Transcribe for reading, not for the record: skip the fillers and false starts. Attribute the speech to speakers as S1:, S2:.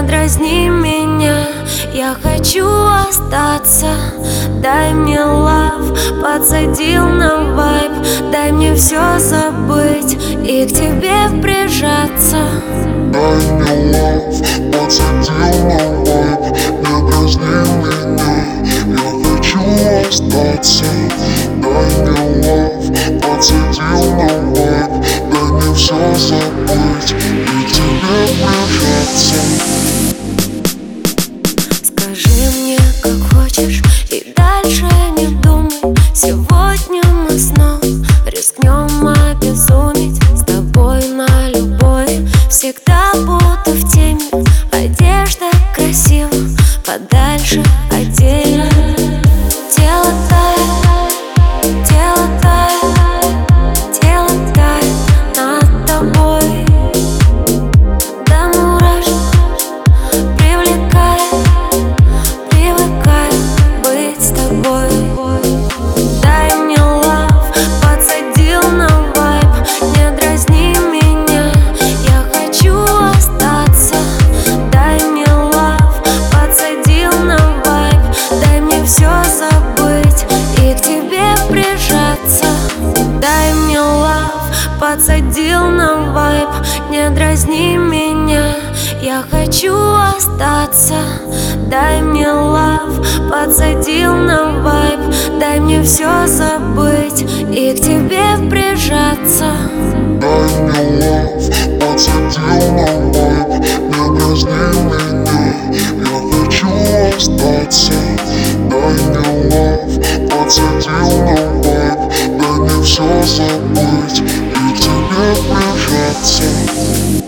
S1: дразни меня, я хочу остаться. Дай мне лав, подсадил на вайб. Дай мне все забыть и к тебе прижаться.
S2: Дай мне лав, подсадил на вайб. Не дразни меня, я хочу остаться. Дай мне лав, подсадил на вайб. Дай мне все забыть и к тебе прижаться.
S1: Скажи мне, как хочешь, и дальше не думай. Сегодня мы снова рискнем обезуметь. С тобой на любовь всегда буду в теме. Одежда красива, подальше отдельно. Тело тает, тело тает, тело тает над тобой. До мурашек привлекает, привыкает быть с тобой. Дай мне лав, подсадил на вайб. Не дразни меня, я хочу остаться. Дай мне лав, подсадил на вайб. Дай мне все забыть и к тебе прижаться. Дай мне лав, подсадил на вайб. Не дразни меня, я хочу остаться. Дай мне лав, подсадил на вайб. Дай мне все забыть и к тебе прижаться.
S2: Дай мне лав, подсадил на вайб. Не дразни меня, я хочу остаться. Дай мне лав, подсадил на вайб. Дай мне все забыть и к тебе прижаться.